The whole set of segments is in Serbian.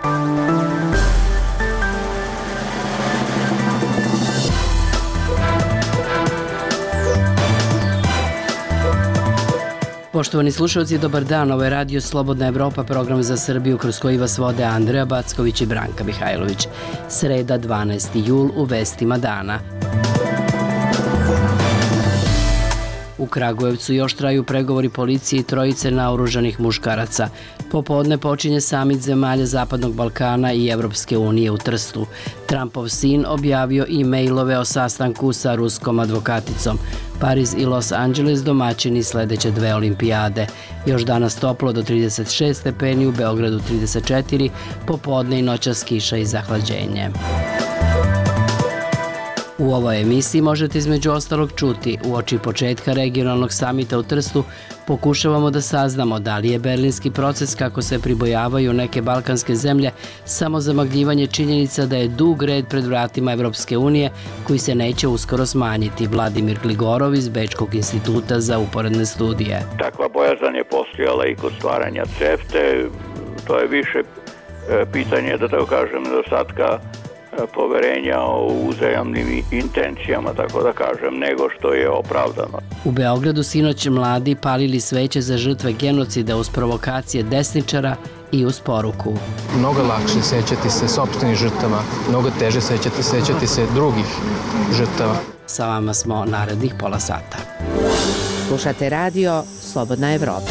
Poštovani slušalci, dobar dan. Ovo je Radio Slobodna Evropa, program za Srbiju kroz koji vas vode Andreja Backović i Branka Mihajlović. Sreda, 12. jul, u vestima dana. U Kragujevcu još traju pregovori policije i trojice naoružanih muškaraca. Popodne počinje samit zemalja Zapadnog Balkana i Evropske unije u Trstu. Trumpov sin objavio e-mailove o sastanku sa ruskom advokaticom. Pariz i Los Angeles domaćini sledeće dve olimpijade. Još danas toplo do 36 stepeni, u Beogradu 34, popodne i noćas kiša i zahlađenje. U ovoj emisiji možete između ostalog čuti: uoči početka regionalnog samita u Trstu pokušavamo da saznamo da li je berlinski proces, kako se pribojavaju neke balkanske zemlje, samo zamagljivanje činjenica da je dug red pred vratima Evropske unije koji se neće uskoro smanjiti. Vladimir Gligorov iz Bečkog instituta za uporedne studije. Takva bojazan je postojala i kod stvaranja CEFTE. To je više pitanje, da tako kažem, nedostatka poverenja o uzajamnim intencijama, tako da kažem, nego što je opravdano. U Beogradu sinoć mladi palili sveće za žrtve genocida uz provokacije desničara i uz poruku: mnogo lakše sećati se sopstvenih žrtava, mnogo teže sećati se drugih žrtava. Sa vama smo narednih pola sata. Slušate radio Slobodna Evropa.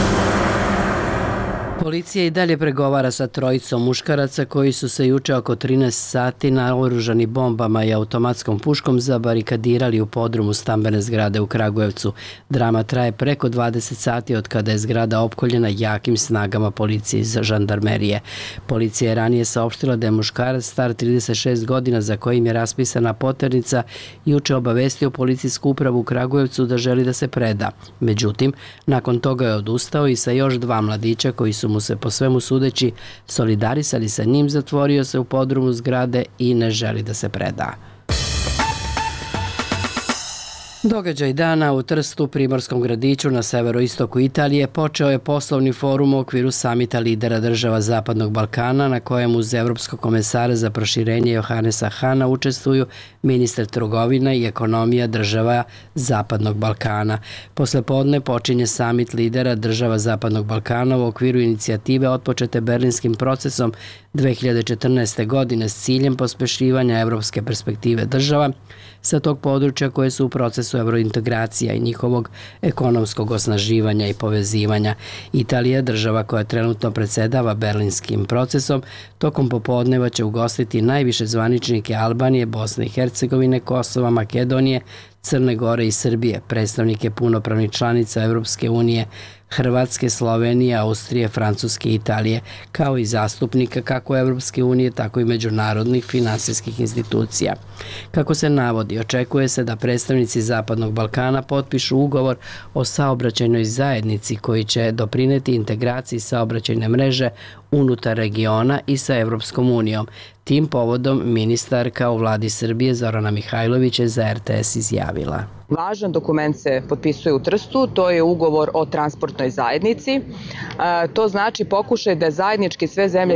Policija i dalje pregovara sa trojicom muškaraca koji su se juče oko 13 sati naoružani bombama i automatskom puškom zabarikadirali u podrumu stambene zgrade u Kragujevcu. Drama traje preko 20 sati od kada je zgrada opkoljena jakim snagama policije iz žandarmerije. Policija je ranije saopštila da je muškarac star 36 godina za kojim je raspisana poternica juče obavestio policijsku upravu u Kragujevcu da želi da se preda. Međutim, nakon toga je odustao i sa još dva mladića koji su mu se po svemu sudeći solidarisali sa njim, zatvorio se u podrumu zgrade i ne želi da se preda. Događaj dana u Trstu, primorskom gradiću na severoistoku Italije, počeo je poslovni forum u okviru samita lidera država Zapadnog Balkana, na kojem uz Evropskog komesara za proširenje Johannesa Hana učestvuju ministar trgovina i ekonomija država Zapadnog Balkana. Poslepodne počinje samit lidera država Zapadnog Balkana u okviru inicijative otpočete berlinskim procesom 2014. godine s ciljem pospešivanja evropske perspektive država sa tog područja koje su u procesu evrointegracija i njihovog ekonomskog osnaživanja i povezivanja. Italija, država koja trenutno predsedava berlinskim procesom, tokom popodneva će ugostiti najviše zvaničnike Albanije, Bosne i Hercegovine, Kosova, Makedonije, Crne Gore i Srbije, predstavnike punopravnih članica Evropske unije, Hrvatske, Slovenije, Austrije, Francuske i Italije, kao i zastupnika kako Evropske unije, tako i međunarodnih finansijskih institucija. Kako se navodi, očekuje se da predstavnici Zapadnog Balkana potpišu ugovor o saobraćajnoj zajednici koji će doprineti integraciji saobraćajne mreže unutar regiona i sa Evropskom unijom. Tim povodom ministarka u vladi Srbije Zorana Mihajlović je za RTS izjavila: važan dokument se potpisuje u Trstu, to je ugovor o transportnoj zajednici. To znači pokušaj da zajednički sve zemlje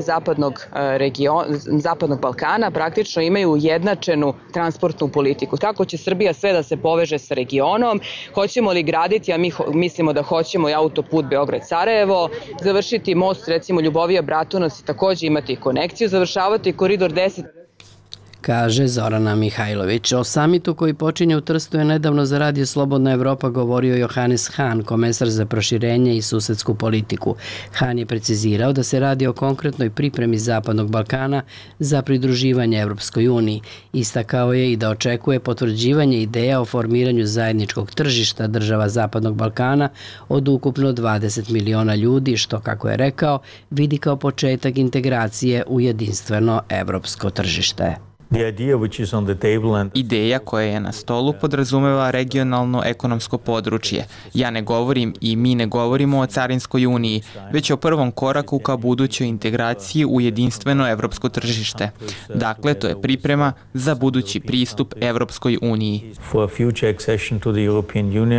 Zapadnog Balkana praktično imaju ujednačenu transportnu politiku. Kako će Srbija sve da se poveže sa regionom, hoćemo li graditi, a mi mislimo da hoćemo, i autoput Beograd-Sarajevo, završiti most recimo Ljubovija-Bratunac i takođe imati konekciju, završavati koridor 10. Kaže Zorana Mihajlović. O samitu koji počinje u Trstu je nedavno za Radio Slobodna Evropa govorio Johannes Hahn, komesar za proširenje i susedsku politiku. Hahn je precizirao da se radi o konkretnoj pripremi Zapadnog Balkana za pridruživanje Evropskoj uniji. Istakao je i da očekuje potvrđivanje ideja o formiranju zajedničkog tržišta država Zapadnog Balkana od ukupno 20 miliona ljudi, što, kako je rekao, vidi kao početak integracije u jedinstveno evropsko tržište. Ideja koja je na stolu podrazumeva regionalno ekonomsko područje. Ja ne govorim i mi ne govorimo o carinskoj uniji, već o prvom koraku ka budućoj integraciji u jedinstveno evropsko tržište. Dakle, to je priprema za budući pristup Evropskoj uniji.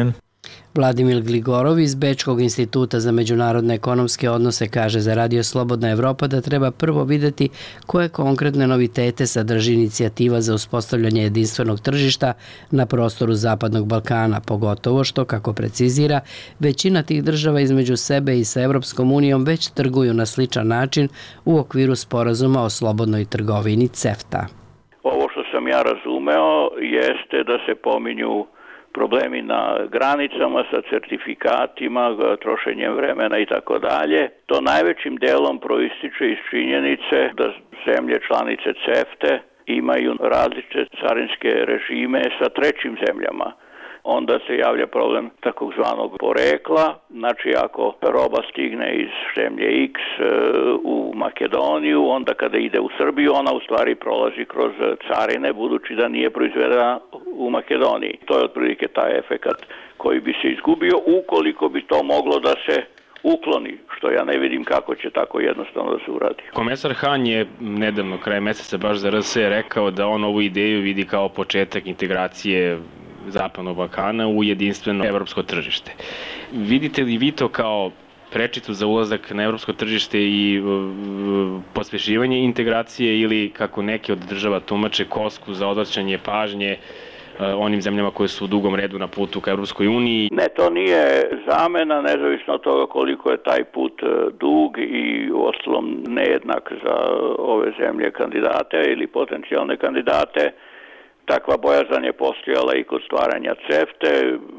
Vladimir Gligorov iz Bečkog instituta za međunarodne ekonomske odnose kaže za Radio Slobodna Evropa da treba prvo videti koje konkretne novitete sadrži inicijativa za uspostavljanje jedinstvenog tržišta na prostoru Zapadnog Balkana, pogotovo što, kako precizira, većina tih država između sebe i sa Evropskom unijom već trguju na sličan način u okviru sporazuma o slobodnoj trgovini CEFTA. Ovo što sam ja razumeo jeste da se pominju problemi na granicama sa certifikatima, trošenjem vremena i tako dalje. To najvećim delom proističe iz činjenice da zemlje članice CEFTA imaju različite carinske režime sa trećim zemljama. Onda se javlja problem takozvanog porekla, znači ako roba stigne iz zemlje X u Makedoniju, onda kada ide u Srbiju, ona u stvari prolazi kroz carine, budući da nije proizvedena u Makedoniji. To je otprilike taj efekat koji bi se izgubio ukoliko bi to moglo da se ukloni, što ja ne vidim kako će tako jednostavno da se uradi. Komesar Han je nedavno, kraj meseca, baš za RS rekao da on ovu ideju vidi kao početak integracije Zapadnog Balkana u jedinstveno evropsko tržište. Vidite li vi to kao prečicu za ulazak na evropsko tržište i pospešivanje integracije ili, kako neke od država tumače, kosku za odvraćanje pažnje onim zemljama koje su u dugom redu na putu ka Evropskoj uniji? Ne, to nije zamena, nezavisno od toga koliko je taj put dug i uostalom nejednak za ove zemlje kandidate ili potencijalne kandidate. Takva bojazan je postojala i kod stvaranja CEFTA.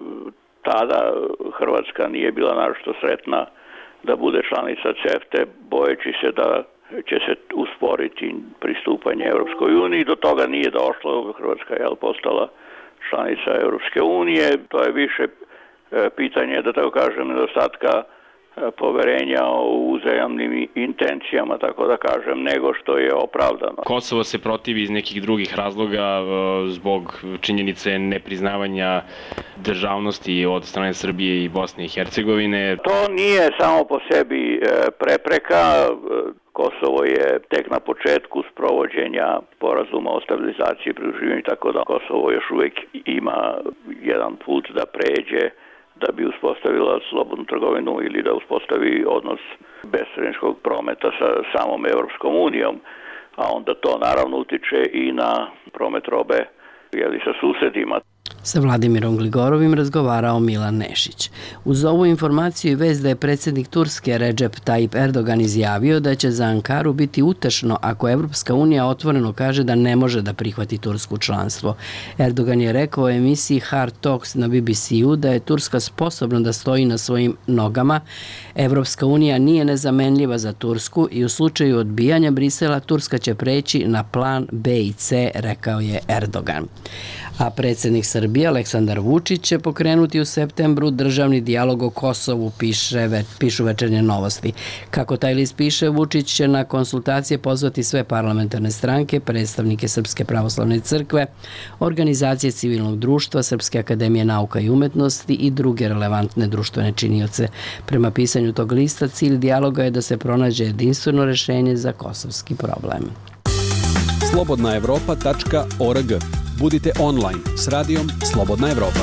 Tada Hrvatska nije bila naročito sretna da bude članica CEFTA, bojeći se da će se usporiti pristupanje Evropskoj uniji. Do toga nije došlo, Hrvatska je postala članica Evropske unije. To je više pitanje, da tako kažem, nedostatka poverenja o uzajamnim intencijama, tako da kažem, nego što je opravdano. Kosovo se protivi iz nekih drugih razloga zbog činjenice nepriznavanja državnosti od strane Srbije i Bosne i Hercegovine. To nije samo po sebi prepreka. Kosovo je tek na početku sprovođenja sporazuma o stabilizaciji i pridruživanju, tako da Kosovo još uvijek ima jedan put da pređe da bi uspostavila slobodnu trgovinu ili da uspostavi odnos bezcarinskog prometa sa samom Evropskom unijom, a onda to naravno utiče i na promet robe sa susedima. Sa Vladimirom Gligorovim razgovarao Milan Nešić. Uz ovu informaciju i vest da je predsjednik Turske Recep Tayyip Erdogan izjavio da će za Ankaru biti utešno ako Evropska unija otvoreno kaže da ne može da prihvati Tursku članstvo. Erdogan je rekao u emisiji Hard Talks na BBC-u da je Turska sposobna da stoji na svojim nogama. Evropska unija nije nezamenljiva za Tursku i u slučaju odbijanja Brisela Turska će preći na plan B i C, rekao je Erdogan. A predsjednik Srbije Aleksandar Vučić će pokrenuti u septembru državni dijalog o Kosovu, pišu Večernje novosti. Kako taj list piše, Vučić će na konsultacije pozvati sve parlamentarne stranke, predstavnike Srpske pravoslavne crkve, organizacije civilnog društva, Srpske akademije nauka i umetnosti i druge relevantne društvene činioce. Prema pisanju tog lista, cilj dijaloga je da se pronađe jedinstveno rešenje za kosovski problem. slobodnaevropa.org. Budite online s radijom Slobodna Evropa.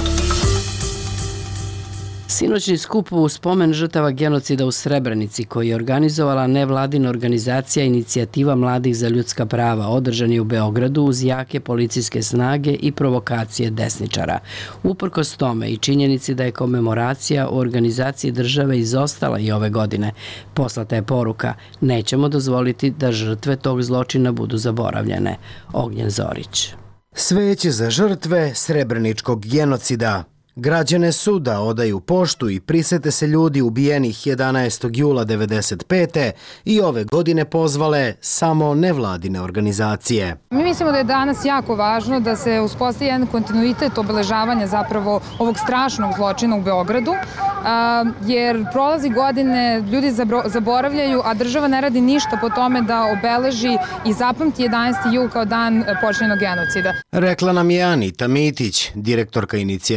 Sinoćni skup u spomen žrtava genocida u Srebrenici, koji je organizovala nevladina organizacija Inicijativa mladih za ljudska prava, održan je u Beogradu uz jake policijske snage i provokacije desničara. Uprkos tome i činjenici da je komemoracija u organizaciji države izostala i ove godine, poslata je poruka: nećemo dozvoliti da žrtve tog zločina budu zaboravljene. Ognjen Zorić. Sveće za žrtve srebreničkog genocida. Građane su da odaju poštu i prisete se ljudi ubijenih 11. jula 1995. i ove godine pozvale samo nevladine organizacije. Mi mislimo da je danas jako važno da se uspostavi jedan kontinuitet obeležavanja zapravo ovog strašnog zločina u Beogradu, jer prolazi godine, ljudi zaboravljaju, a država ne radi ništa po tome da obeleži i zapamti 11. jul kao dan počinjenog genocida. Rekla nam je Anita Mitić, direktorka Inicijative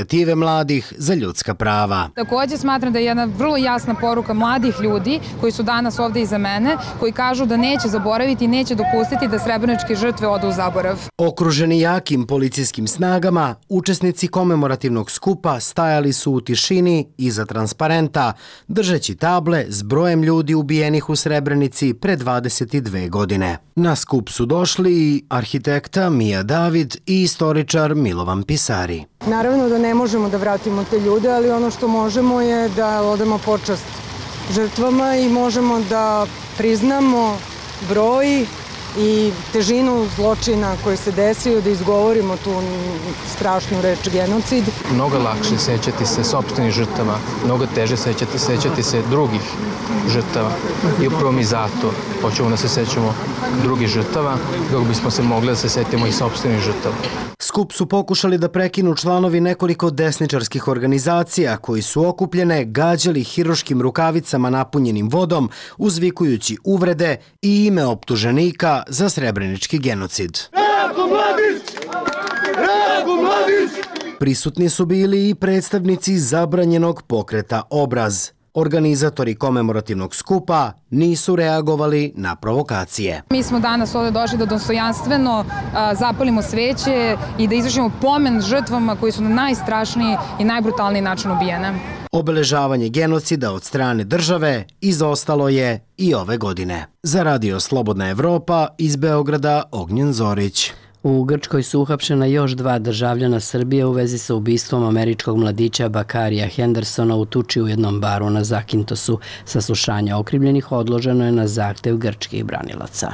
mladih za ljudska prava. Takođe smatram da je jedna vrlo jasna poruka mladih ljudi koji su danas ovde iza mene, koji kažu da neće zaboraviti i neće dopustiti da srebreničke žrtve odu u zaborav. Okruženi jakim policijskim snagama, učesnici komemorativnog skupa stajali su u tišini iza transparenta, držeći table s brojem ljudi ubijenih u Srebrenici pre 22 godine. Na skup su došli i arhitekta Mija David i istoričar Milovan Pisari. Naravno da ne možemo da vratimo te ljude, ali ono što možemo je da odamo počast žrtvama i možemo da priznamo broj i težinu zločina koji se desio, da izgovorimo tu strašnu reč genocid. Mnogo lakše sećati se sopstvenih žrtava, mnogo teže sećati se drugih žrtava. I upravo mi zato hoćemo da se sećamo drugih žrtava, dok bismo se mogli da se setimo i sopstvenih žrtava. Skup su pokušali da prekinu članovi nekoliko desničarskih organizacija koji su okupljene gađali hiruškim rukavicama napunjenim vodom, uzvikujući uvrede i ime optuženika za srebrenički genocid. Ratko Mladić! Ratko Mladić! Prisutni su bili i predstavnici zabranjenog pokreta Obraz. Organizatori komemorativnog skupa nisu reagovali na provokacije. Mi smo danas ovde došli da dostojanstveno zapalimo sveće i da izvršimo pomen žrtvama koji su na najstrašniji i najbrutalniji način ubijene. Obeležavanje genocida od strane države izostalo je i ove godine. Za Radio Slobodna Evropa iz Beograda Ognjen Zorić. U Grčkoj su uhapšena još 2 državljana Srbije u vezi sa ubistvom američkog mladića Bakarija Hendersona u tuči u jednom baru na Zakintosu. Saslušanje okrivljenih odloženo je na zahtev grčkih branilaca.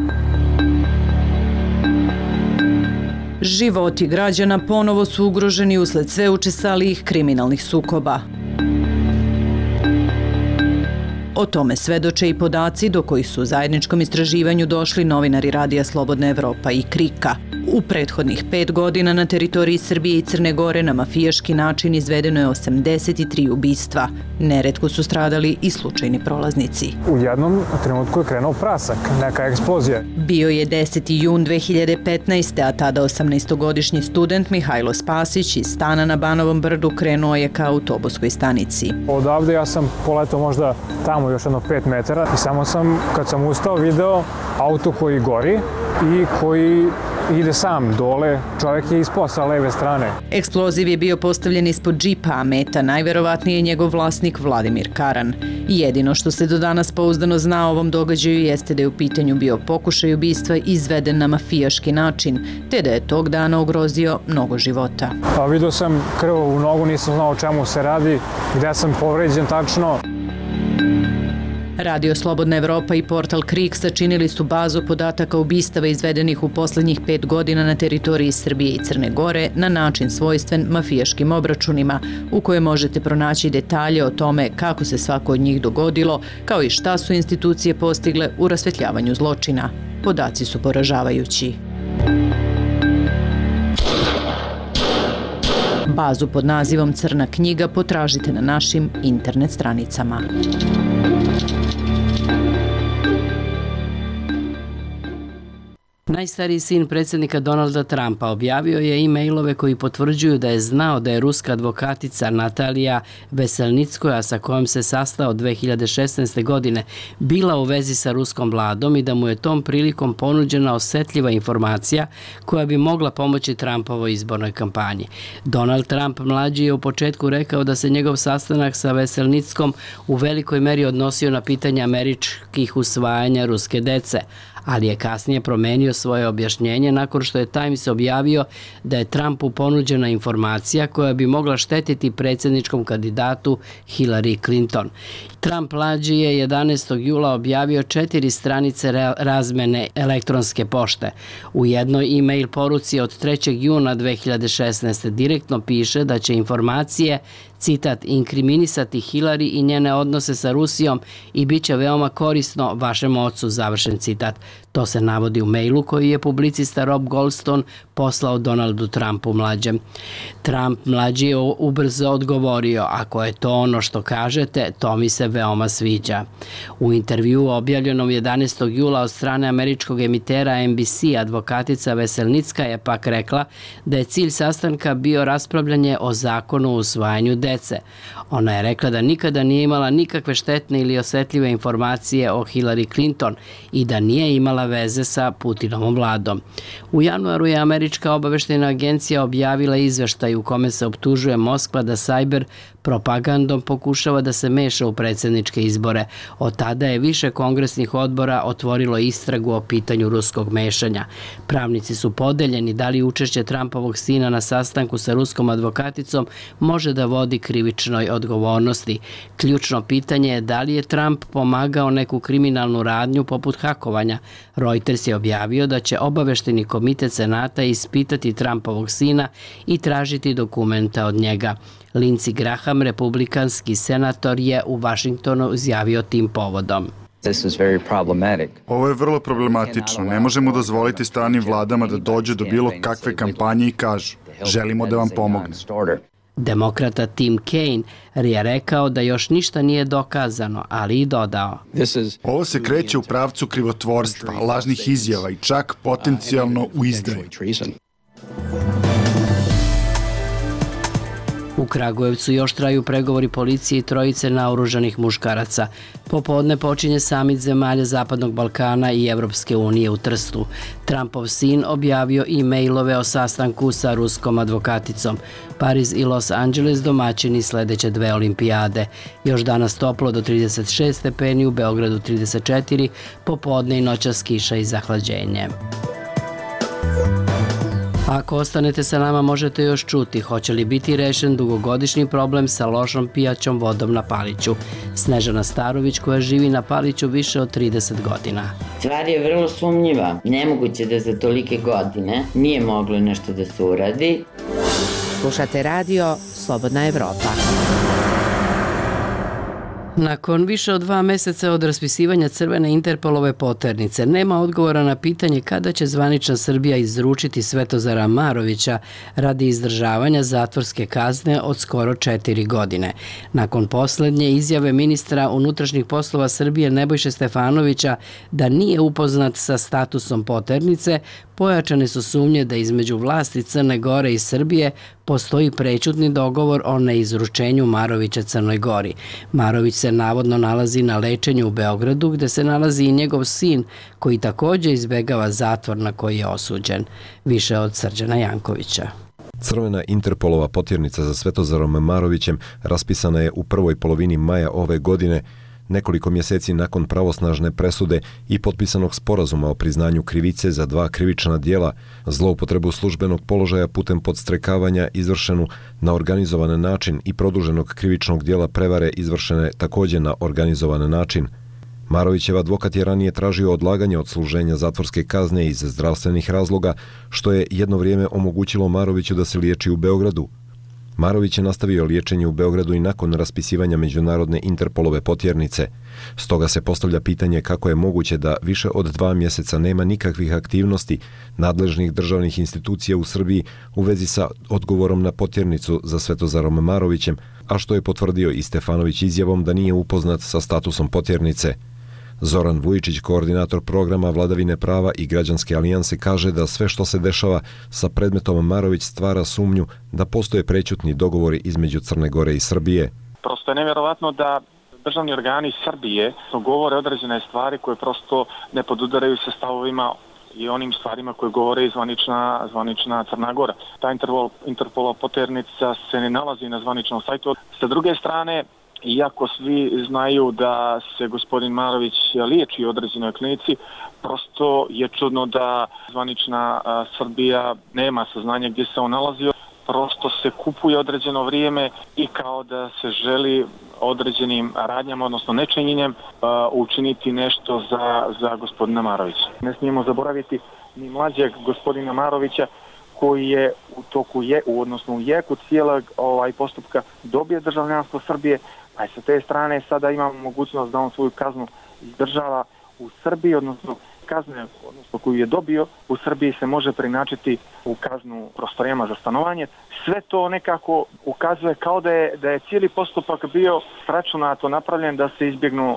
Životi građana ponovo su ugroženi usled sve učestalijih kriminalnih sukoba. O tome svedoče i podaci do kojih su u zajedničkom istraživanju došli novinari Radija Slobodna Evropa i KRIK-a. U prethodnih 5 godina na teritoriji Srbije i Crne Gore na mafijaški način izvedeno je 83 ubistva. Neretko su stradali i slučajni prolaznici. U jednom trenutku je krenuo prasak, neka eksplozija. Bio je 10. jun 2015. a tada 18-godišnji student Mihajlo Spasić iz stana na Banovom brdu krenuo je ka autobuskoj stanici. Odavde ja sam poletao možda tamo još jedno 5 metara i samo sam, kad sam ustao, video auto koji gori i koji ide sam dole, čovjek je ispao sa leve strane. Eksploziv je bio postavljen ispod džipa, a meta najverovatnije je njegov vlasnik Vladimir Karan. Jedino što se do danas pouzdano zna o ovom događaju jeste da je u pitanju bio pokušaj ubistva izveden na mafijaški način, te da je tog dana ugrozio mnogo života. Vidio sam krv u nogu, nisam znao o čemu se radi, gde sam povređen tačno. Radio Slobodna Evropa i portal KRIK sačinili su bazu podataka ubistava izvedenih u poslednjih 5 godina na teritoriji Srbije i Crne Gore na način svojstven mafijaškim obračunima, u kojoj možete pronaći detalje o tome kako se svako od njih dogodilo, kao i šta su institucije postigle u rasvetljavanju zločina. Podaci su poražavajući. Bazu pod nazivom Crna knjiga potražite na našim internet stranicama. Najstariji sin predsjednika Donalda Trumpa objavio je e-mailove koji potvrđuju da je znao da je ruska advokatica Natalija Veselnickoja, sa kojom se sastao 2016. godine, bila u vezi sa ruskom vladom i da mu je tom prilikom ponuđena osetljiva informacija koja bi mogla pomoći Trumpovoj izbornoj kampanji. Donald Trump mlađi je u početku rekao da se njegov sastanak sa Veselnickom u velikoj meri odnosio na pitanje američkih usvajanja ruske dece, ali je kasnije promenio svoje objašnjenje nakon što je Times objavio da je Trumpu ponuđena informacija koja bi mogla štetiti predsjedničkom kandidatu Hillary Clinton. Trump mlađi je 11. jula objavio 4 stranice razmene elektronske pošte. U jednoj e-mail poruci od 3. juna 2016. direktno piše da će informacije Citat, inkriminisati Hillary i njene odnose sa Rusijom i bit će veoma korisno vašem ocu, završen citat. To se navodi u mailu koji je publicista Rob Goldstone poslao Donaldu Trumpu mlađem. Trump mlađi je ubrzo odgovorio, ako je to ono što kažete, to mi se veoma sviđa. U intervju objavljenom 11. jula od strane američkog emitera NBC, advokatica Veselnicka je pak rekla da je cilj sastanka bio raspravljanje o zakonu o usvajanju dece. Ona je rekla da nikada nije imala nikakve štetne ili osetljive informacije o Hillary Clinton i da nije imala veze sa Putinovom vladom. U januaru je Američka obaveštajna agencija objavila izveštaj u kome se optužuje Moskva da sajber propagandom pokušava da se meša u predsjedničke izbore. Od tada je više kongresnih odbora otvorilo istragu o pitanju ruskog mešanja. Pravnici su podeljeni da li učešće Trumpovog sina na sastanku sa ruskom advokaticom može da vodi krivičnoj odgovornosti. Ključno pitanje je da li je Trump pomagao neku kriminalnu radnju poput hakovanja. Reuters je objavio da će obaveštajni komitet Senata ispitati Trumpovog sina i tražiti dokumenta od njega. Lindsey Graham, republikanski senator, je u Vašingtonu izjavio tim povodom. Ovo je vrlo problematično. Ne možemo dozvoliti stranim vladama da dođe do bilo kakve kampanje i kažu želimo da vam pomogne. Demokrata Tim Kaine je rekao da još ništa nije dokazano, ali i dodao. Ovo se kreće u pravcu krivotvorstva, lažnih izjava i čak potencijalno u izdaju. U Kragujevcu još traju pregovori policije i trojice naoružanih muškaraca. Popodne počinje samit zemalja Zapadnog Balkana i Evropske unije u Trstu. Trumpov sin objavio i mailove o sastanku sa ruskom advokaticom. Pariz i Los Angeles domaćini sledeće dve olimpijade. Još danas toplo do 36 stepeni, u Beogradu 34, popodne i noćas kiša i zahlađenje. Ako ostanete sa nama, možete još čuti hoće li biti rešen dugogodišnji problem sa lošom pijaćom vodom na Paliću. Snežana Starović, koja živi na Paliću više od 30 godina. Stvar je vrlo sumnjiva. Nemoguće da za tolike godine nije moglo nešto da se uradi. Slušate radio Slobodna Evropa. Nakon više od 2 meseca od raspisivanja crvene Interpolove poternice, nema odgovora na pitanje kada će zvanična Srbija izručiti Svetozara Marovića radi izdržavanja zatvorske kazne od skoro 4 godine. Nakon poslednje izjave ministra unutrašnjih poslova Srbije Nebojše Stefanovića da nije upoznat sa statusom poternice, pojačane su sumnje da između vlasti Crne Gore i Srbije postoji prećutni dogovor o neizručenju Marovića Crnoj Gori. Marović se navodno nalazi na lečenju u Beogradu, gde se nalazi i njegov sin, koji takođe izbegava zatvor na koji je osuđen. Više od Srđana Jankovića. Crvena Interpolova potjernica za Svetozarom Marovićem raspisana je u prvoj polovini maja ove godine, nekoliko mjeseci nakon pravosnažne presude i potpisanog sporazuma o priznanju krivice za 2 krivična dijela, zloupotrebu službenog položaja putem podstrekavanja izvršenu na organizovan način i produženog krivičnog dijela prevare izvršene također na organizovan način. Marovićev advokat je ranije tražio odlaganje odsluženja zatvorske kazne iz zdravstvenih razloga, što je jedno vrijeme omogućilo Maroviću da se liječi u Beogradu. Marović je nastavio liječenje u Beogradu i nakon raspisivanja međunarodne Interpolove potjernice. Stoga se postavlja pitanje kako je moguće da više od 2 mjeseca nema nikakvih aktivnosti nadležnih državnih institucija u Srbiji u vezi sa odgovorom na potjernicu za Svetozarom Marovićem, a što je potvrdio i Stefanović izjavom da nije upoznat sa statusom potjernice. Zoran Vujičić, koordinator programa Vladavine prava i Građanske alijanse, kaže da sve što se dešava sa predmetom Marović stvara sumnju da postoje prećutni dogovori između Crne Gore i Srbije. Prosto je nevjerovatno da državni organi Srbije govore određene stvari koje prosto ne podudaraju sa stavovima i onim stvarima koje govore i zvanična Crna Gora. Ta Interpolova potjernica se ne nalazi na zvaničnom sajtu. Sa druge strane, iako svi znaju da se gospodin Marović liječi u određenoj klinici, prosto je čudno da zvanična Srbija nema saznanja gdje se on nalazio. Prosto se kupuje određeno vrijeme i kao da se želi određenim radnjama, odnosno nečinjenjem, učiniti nešto za gospodina Marovića. Ne smijemo zaboraviti ni mlađeg gospodina Marovića, koji je u toku u jeku cijelog postupka dobije državljanstvo Srbije, a sa te strane sada imamo mogućnost da on svoju kaznu izdržava u Srbiji, odnosno kazne koju je dobio u Srbiji se može preinačiti u kaznu prostorijama za stanovanje. Sve to nekako ukazuje kao da je cijeli postupak bio sračunato napravljen da se izbjegnu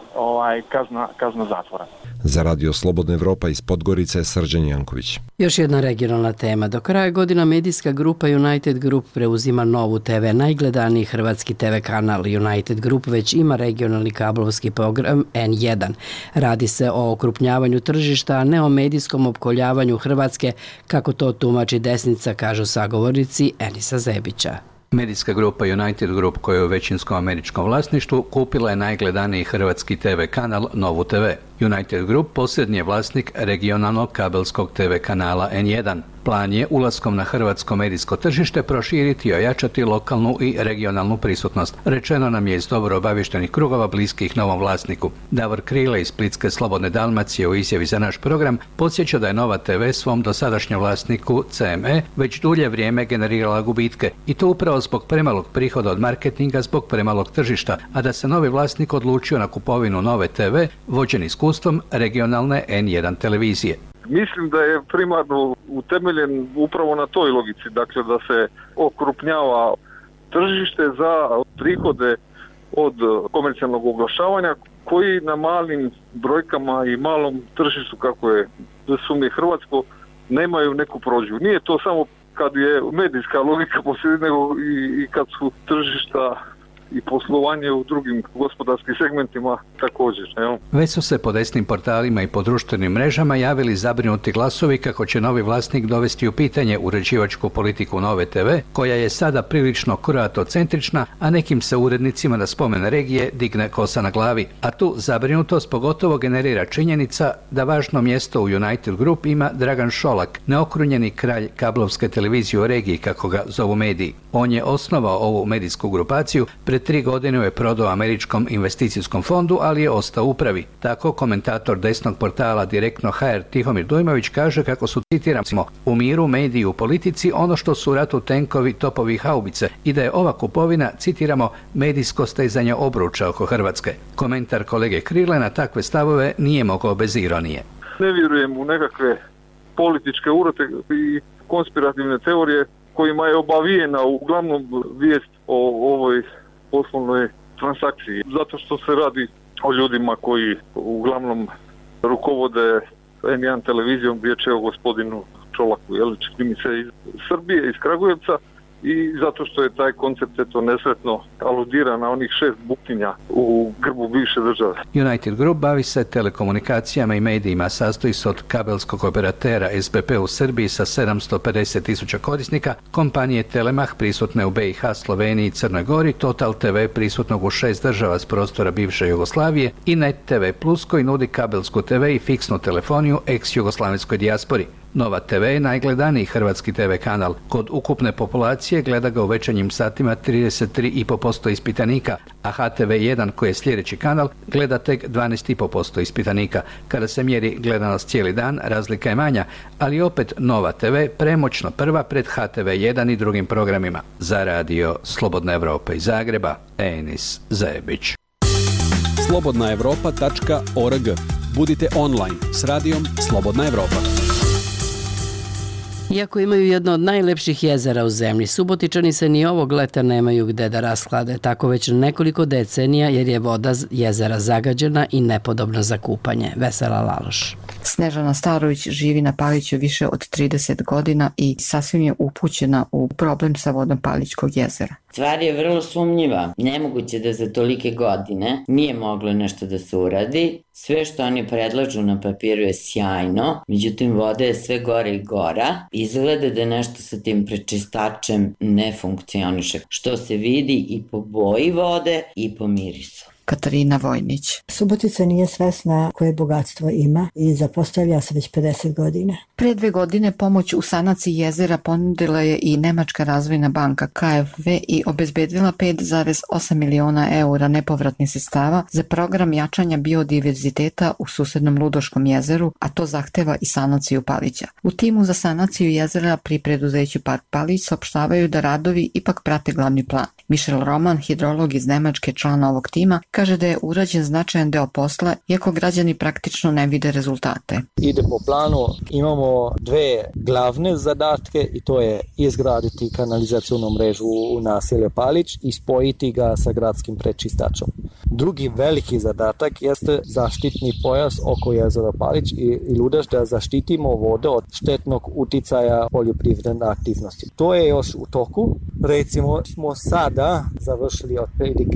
kazna zatvora. Za Radio Slobodna Evropa iz Podgorice, Srđan Janković. Još jedna regionalna tema. Do kraja godina medijska grupa United Group preuzima Novu TV, najgledaniji hrvatski TV kanal. United Group već ima regionalni kablovski program N1. Radi se o okrupnjavanju tržišta, a ne o medijskom opkoljavanju Hrvatske, kako to tumači desnica, kažu sagovornici Enisa Zebića. Medijska grupa United Group, koja je u većinskom američkom vlasništvu, kupila je najgledaniji hrvatski TV kanal Novu TV. United Group posljednji je vlasnik regionalnog kabelskog TV kanala N1. Plan je ulaskom na hrvatsko medijsko tržište proširiti i ojačati lokalnu i regionalnu prisutnost. Rečeno nam je iz dobro obavještenih krugova bliskih novom vlasniku. Davor Krile iz Splitske Slobodne Dalmacije u izjavi za naš program podsjeća da je Nova TV svom dosadašnjem vlasniku CME već dulje vrijeme generirala gubitke i to upravo zbog premalog prihoda od marketinga, zbog premalog tržišta, a da se novi vlasnik odlučio na kupovinu Nove TV vođen iskustvom regionalne N1 televizije. Mislim da je primarno utemeljen upravo na toj logici, dakle da se okrupnjava tržište za prihode od komercijalnog oglašavanja koji na malim brojkama i malom tržištu, kako je sumnje hrvatsko, nemaju neku prođu. Nije to samo kad je medijska logika posljedi, nego i kad su tržišta i poslovanje u drugim gospodarskim segmentima također. Već su se po desnim portalima i po društvenim mrežama javili zabrinuti glasovi kako će novi vlasnik dovesti u pitanje uređivačku politiku Nove TV, koja je sada prilično kroatocentrična, a nekim se urednicima na spomen regije digne kosa na glavi. A tu zabrinutost pogotovo generira činjenica da važno mjesto u United Group ima Dragan Šolak, neokrunjeni kralj kablovske televizije u regiji, kako ga zovu mediji. On je osnovao ovu medijsku grupaciju, pred 3 godine je prodao američkom investicijskom fondu, ali je ostao u upravi. Tako komentator desnog portala Direktno HR Tihomir Dujmović kaže kako su, citiramo, u miru, mediji, u politici ono što su u ratu tenkovi, topovi i haubice i da je ova kupovina, citiramo, medijsko stezanje obruča oko Hrvatske. Komentar kolege Krile na takve stavove nije mogao bez ironije. Ne vjerujem u nekakve političke urote i konspirativne teorije kojima je obavijena uglavnom vijest o ovoj poslovnoj transakciji. Zato što se radi o ljudima koji uglavnom rukovode N1 televizijom, riječ je o gospodinu Čolaku, čini mi se iz Srbije, iz Kragujevca, i zato što je taj koncept nesretno aludira na onih 6 buktinja u grbu bivše države. United Group bavi se telekomunikacijama i medijima, sastoji se od kabelskog operatera SBP u Srbiji sa 750.000 korisnika, kompanije Telemach prisutne u BiH, Sloveniji i Crnoj Gori, Total TV prisutnog u 6 država s prostora bivše Jugoslavije i Net TV Plus koji nudi kabelsku TV i fiksnu telefoniju ex-jugoslavenskoj dijaspori. Nova TV je najgledaniji hrvatski TV kanal. Kod ukupne populacije gleda ga u večernjim satima 33,5% ispitanika, a HTV1, koji je sljedeći kanal, gleda tek 12,5% ispitanika. Kada se mjeri gledanost cijeli dan, razlika je manja, ali opet Nova TV premoćno prva pred HTV1 i drugim programima. Za Radio Slobodna Evropa iz Zagreba, Enis Zebić. slobodnaevropa.org. Budite online s radijom Slobodna Evropa. Iako imaju jedno od najlepših jezera u zemlji, Subotičani se ni ovog leta nemaju gde da rasklade, tako već nekoliko decenija, jer je voda jezera zagađena i nepodobna za kupanje. Vesela Laloš. Snežana Starović živi na Paliću više od 30 godina i sasvim je upućena u problem sa vodom Palićkog jezera. Stvar je vrlo sumnjiva. Nemoguće da za tolike godine nije moglo nešto da se uradi. Sve što oni predlažu na papiru je sjajno, međutim voda je sve gore i gora. Izgleda da nešto sa tim prečistačem ne funkcioniše, što se vidi i po boji vode i po mirisu. Katarina Vojnić. Subotica nije svesna koje bogatstvo ima i zapostavlja se već 50 godina. Pre 2 godine pomoć u sanaciji jezera ponudila je i Nemačka razvojna banka KfW i obezbedila 5,8 miliona eura nepovratnih sredstava za program jačanja biodiverziteta u susednom Ludoškom jezeru, a to zahteva i sanaciju Palića. U timu za sanaciju jezera pri preduzeću Park Palić saopštavaju da radovi ipak prate glavni plan. Michel Roman, hidrolog iz Nemačke, član ovog tima, kaže da je urađen značajan deo posla, iako građani praktično ne vide rezultate. Ide po planu, imamo 2 glavne zadatke i to je izgraditi kanalizacionu mrežu u naselju Palić i spojiti ga sa gradskim prečistačom. Drugi veliki zadatak jeste zaštitni pojas oko jezera Palić i Ludaš, da zaštitimo vode od štetnog uticaja poljoprivredne aktivnosti. To je još u toku. Recimo smo sada završili otprilike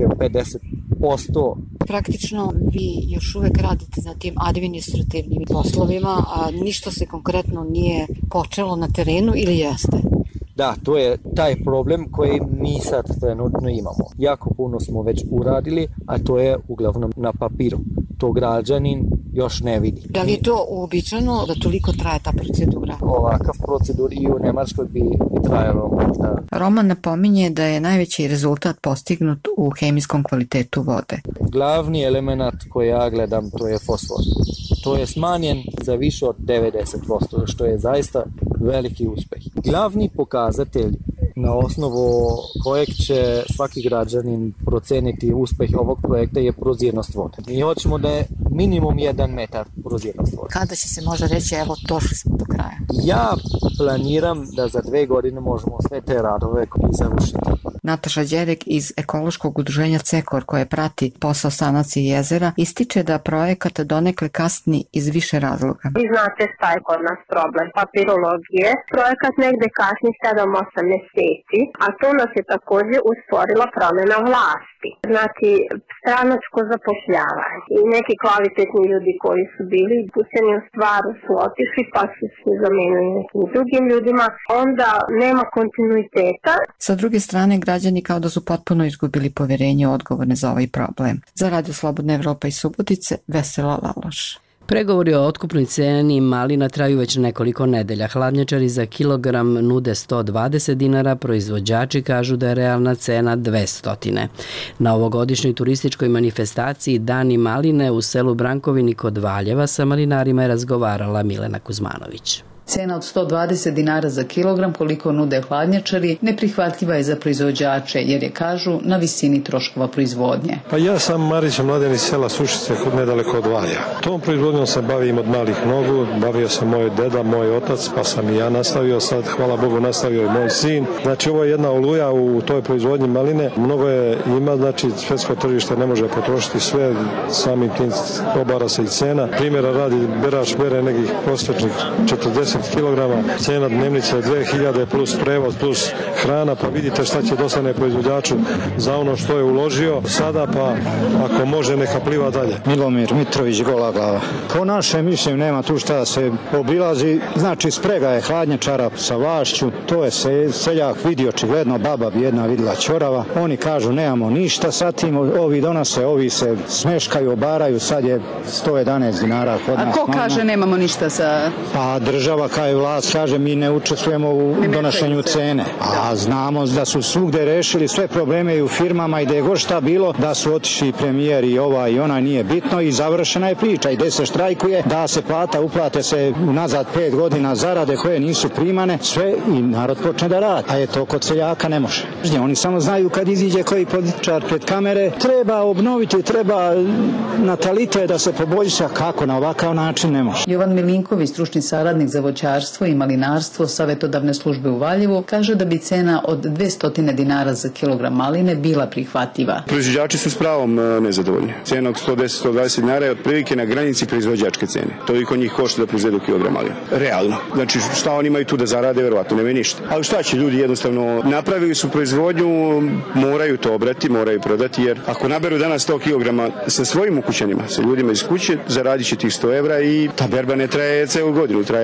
50%. Praktično vi još uvek radite na tim administrativnim poslovima, a ništa se konkretno nije počelo na terenu ili jeste? Da, to je taj problem koji mi sad trenutno imamo. Jako puno smo već uradili, a to je uglavnom na papiru. To građanin još ne vidi. Da li je to uobičajeno da toliko traje ta procedura? Ovakav procedur i u Nemačkoj bi trajalo možda. Roman napominje da je najveći rezultat postignut u hemijskom kvalitetu vode. Glavni element koji ja gledam to je fosfor. To je smanjen za više od 90%, što je zaista veliki uspeh. Glavni pokazatelj na osnovu kojeg će svaki građanin proceniti uspeh ovog projekta je prozirnost vode. Mi hoćemo da je minimum 1 metar prozirnost vode. Kada će se može reći, evo, došli smo do kraja? Ja planiram da za 2 godine možemo sve te radove završiti. Nataša Đerek iz ekološkog udruženja CEKOR, koje prati posao sanacije jezera, ističe da projekat donekle kasni iz više razloga. Vi znate šta je kod nas problem papirologije. Projekat negde kasni 7-8 meseci, a to nas je takođe usporila promena vlasti. Znači, stranačko zapošljavanje i neki kvalitetni ljudi koji su bili pušteni u stvaru su otišli pa su se zamenili nekim drugim ljudima, onda nema kontinuiteta. Sa druge strane, građani kao da su potpuno izgubili poverenje odgovorne za ovaj problem. Za Radio Slobodna Evropa iz Subotice, Vesela Laloš. Pregovori o otkupnoj ceni malina traju već nekoliko nedelja. Hladnjačari za kilogram nude 120 dinara, proizvođači kažu da je realna cena 200. Na ovogodišnjoj turističkoj manifestaciji Dani maline u selu Brankovini kod Valjeva sa malinarima je razgovarala Milena Kuzmanović. Cena od 120 dinara za kilogram, koliko nude hladnjačari, neprihvatljiva je za proizvođače jer je, kažu, na visini troškova proizvodnje. Pa ja sam Marić Mladen iz sela Sušice, nedaleko od Valja. Tom proizvodnjom se bavim od malih nogu, bavio sam moj deda, moj otac, pa sam i ja nastavio, sad hvala Bogu nastavio i moj sin. Znači ovo je jedna oluja u toj proizvodnji maline, mnogo je ima, znači svetsko tržište ne može potrošiti sve, samim tim obara se i cena. Primjera radi, berač bere nekih prosječnih 40 kilograma, cena dnevnice je 2000 plus prevoz plus hrana, pa vidite šta će dostane proizvođaču za ono što je uložio sada, pa ako može neka pliva dalje. Milomir Mitrović, Gola glava. Po našem mišljenju nema tu šta se obilazi, znači sprega je hladnjačara sa vlašću, to je seljak vidi očigledno, baba bi jedna vidjela ćorava, oni kažu nemamo ništa sa tim, ovi donose, ovi se smeškaju, obaraju, sad je 111 dinara kod nas. A ko kaže nemamo ništa sa... Pa država kao i vlast kaže mi ne učestvujemo u donošenju cene, a znamo da su svugde rešili sve probleme i u firmama i da je god šta bilo, da su otišli premijer i ova i ona, nije bitno i završena je priča i gde se štrajkuje, da se plata, uplate se unazad 5 godina zarade koje nisu primane, sve i narod počne da radi, a je to kod seljaka ne može. Oni samo znaju kad iziđe koji političar pred kamere, treba obnoviti, treba natalitet da se poboljša, kako na ovakav način ne može. Jovan Milinković, stručni saradnik za voćarstvo i malinarstvo Savetodavne službe u Valjevu, kaže da bi cena od 200 dinara za kilogram maline bila prihvatljiva. Proizvođači su s pravom nezadovoljni. Cena od 110-120 dinara je otprilike na granici proizvođačke cene. Toliko njih košta da proizvedu kilogram maline. Realno. Znači šta oni imaju tu da zarade, verovatno nemaju ništa. Ali šta će ljudi, jednostavno napravili su proizvodnju, moraju to obrati, moraju prodati, jer ako naberu danas 100 kilograma sa svojim ukućanima, sa ljudima iz kuće, zaradit će tih 100 evra i ta berba ne traje celu godinu, traje 15-20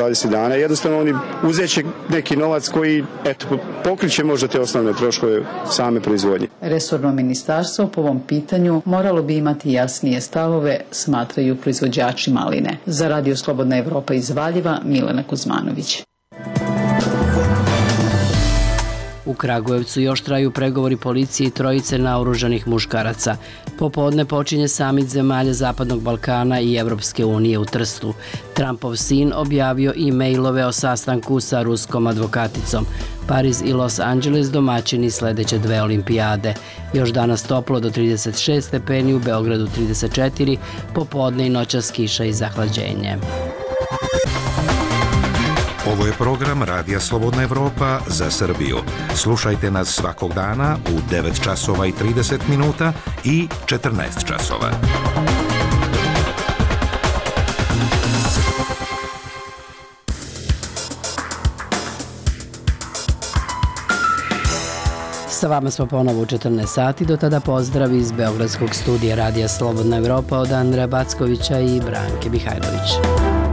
15-20 dana. Jednostavno oni uzeće neki novac koji pokriće možda te osnovne troškove same proizvodnje. Resorno ministarstvo po ovom pitanju moralo bi imati jasnije stavove, smatraju proizvođači maline. Za Radio Slobodna Evropa iz Valjeva, Milena Kuzmanović. U Kragujevcu još traju pregovori policije i trojice naoružanih muškaraca. Popodne počinje samit zemalja Zapadnog Balkana i Evropske unije u Trstu. Trumpov sin objavio i mailove o sastanku sa ruskom advokaticom. Pariz i Los Angeles domaćini sledeće 2 olimpijade. Još danas toplo do 36 stepeni, u Beogradu 34, popodne i noćas kiša i zahlađenje. Ovo je program Radija Slobodna Evropa za Srbiju. Slušajte nas svakog dana u 9 časova i 30 minuta i 14 časova. Sa vama smo ponovo u 14 sati, do tada pozdrav iz Beogradskog studija Radija Slobodna Evropa od Andreja Backovića i Branke Mihajlović.